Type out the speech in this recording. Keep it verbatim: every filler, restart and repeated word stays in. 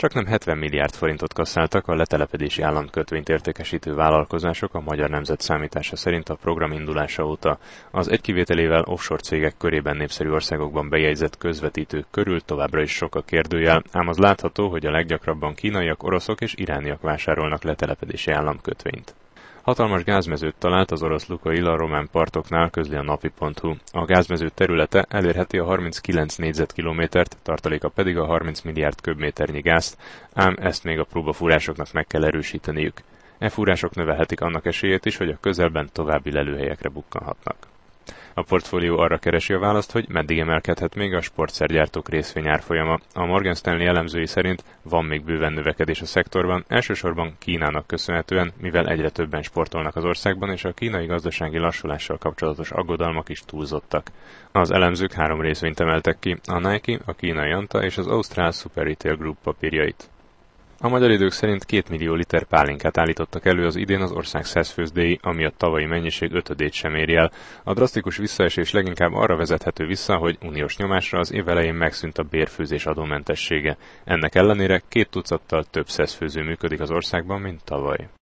Csaknem hetven milliárd forintot kasszáltak a letelepedési államkötvényt értékesítő vállalkozások a Magyar Nemzet számítása szerint a program indulása óta. Az egy kivételével offshore cégek körében népszerű országokban bejegyzett közvetítők körül továbbra is sok a kérdőjel, ám az látható, hogy a leggyakrabban kínaiak, oroszok és irániak vásárolnak letelepedési államkötvényt. Hatalmas gázmezőt talált az orosz Lukoil a román partoknál, közli a napi pont hu. A gázmező területe elérheti a harminckilenc négyzetkilométert, tartaléka pedig a harminc milliárd köbméternyi gázt, ám ezt még a próbafúrásoknak meg kell erősíteniük. E fúrások növelhetik annak esélyét is, hogy a közelben további lelőhelyekre bukkanhatnak. A portfólió arra keresi a választ, hogy meddig emelkedhet még a sportszergyártók részvényárfolyama. A Morgan Stanley elemzői szerint van még bőven növekedés a szektorban, elsősorban Kínának köszönhetően, mivel egyre többen sportolnak az országban, és a kínai gazdasági lassulással kapcsolatos aggodalmak is túlzottak. Az elemzők három részvényt emeltek ki, a Nike, a kínai Anta és az Ausztrál Super Retail Group papírjait. A magyar idők szerint két millió liter pálinkát állítottak elő az idén az ország szeszfőzdéi, ami a tavalyi mennyiség ötödét sem éri el. A drasztikus visszaesés leginkább arra vezethető vissza, hogy uniós nyomásra az év elején megszűnt a bérfőzés adómentessége. Ennek ellenére két tucattal több szeszfőző működik az országban, mint tavaly.